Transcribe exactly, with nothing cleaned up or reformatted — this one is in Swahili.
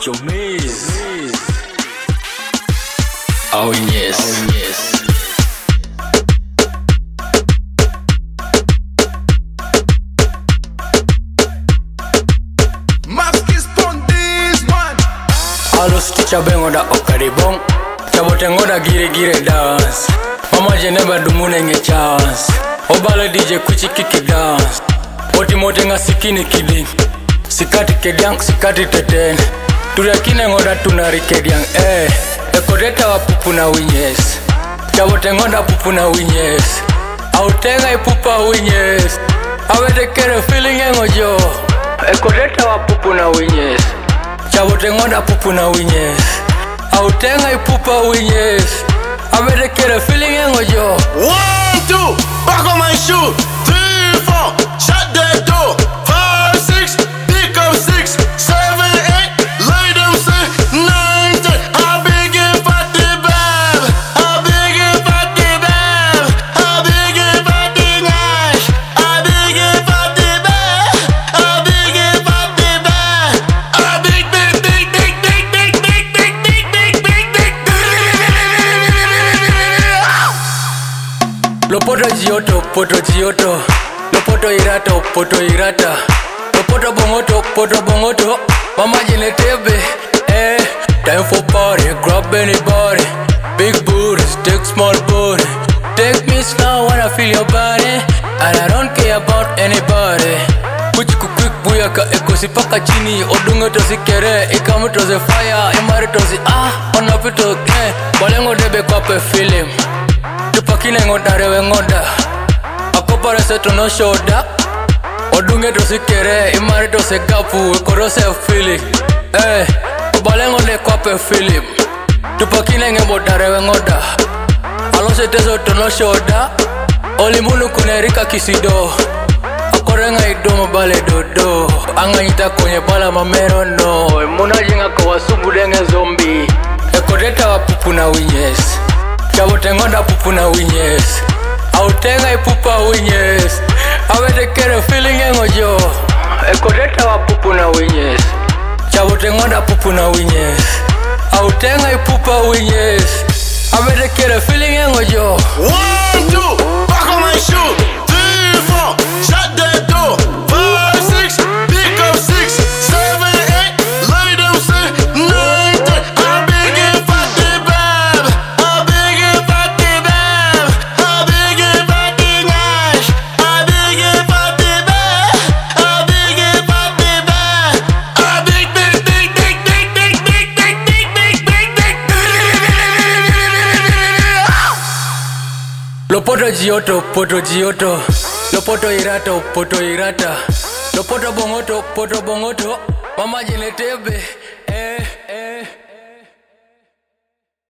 Chomiz. Oh yes, oh yes. Alos ticha bengo da okaribong Chabote ngoda gire gire dance Mama jeneba dumune nge chance Obala D J kuchi kiki dance Oti mote nga sikini kidding Sikati kediang, sikati teten Turia kine ngoda tunari kediang Eh, ekodeta wa pupu na winyes Chabote ngoda pupu na winyes Autenga ipupa winyes Awete kere feeling engo jo Ekodeta wa pupu na winyes Chabote ngoda pupu na winyes Autenga ipupa winyes Awete kere feeling engo jo One, two, back on my shoe. Three, four, shut the door. Five, six, pick up six, seven, eight, lay them six, nine, ten. I beg it for the bab. I beg it for the bab. I beg it for the nash. I beg it for the bab. I beg it for the bab. I beg, beg, beg, beg, beg, beg, beg, beg, beg, beg, beg, beg. Lopoto Gioto, poto Gioto Lopoto Irato, poto Irata Lopoto Bongoto, poto Bongoto Mama jine tebe, eh Time for party, grab anybody Big booties, take small booty Take me slow when I feel your body And I don't care about anybody Kuchiku quick buyaka, ekosi paka chini Odunga tosi kere, ikamu tosi fire Imari tosi ah, onapito eh Balengo debe kwape film Tupakine ngoda rewe ngoda Akopare seto no shoda Odunge tosi kere, imari tosi gapu Ekorose feeling Eh, balengo de kwape film Tupakine ngoda rewe ngoda Alose teso to no shoda Oli munu kunerika kisido Akorenga idomo bale dodo Anga nita kwenye bala mamero no Muna jinga kwa sumu denge zombi Ekodeta wa pupu na winyes Chabote ngoda pupu na winyes Autenga ipupa winyes Awete kere feeling engo jo Ekodeta wa pupu na winyes Chabote ngoda pupu na winyes Autenga ipupa winyes Awete kere feeling engo jo One, two, back on my shoe. Three, four, shut the door. Five, six, pick up six, seven, eight, lay them six, nine, ten. I beg it for the bab. I beg it for the bab. I beg it for the nash. I beg it for the bab. I beg it for the bab. I beg, beg, beg, beg, beg, beg, beg, beg, beg, beg, beg, beg. Lopoto Gioto, poto Gioto Lopoto Irato, poto Irata Lopoto Bongoto, poto Bongoto Mama jine tebe, eh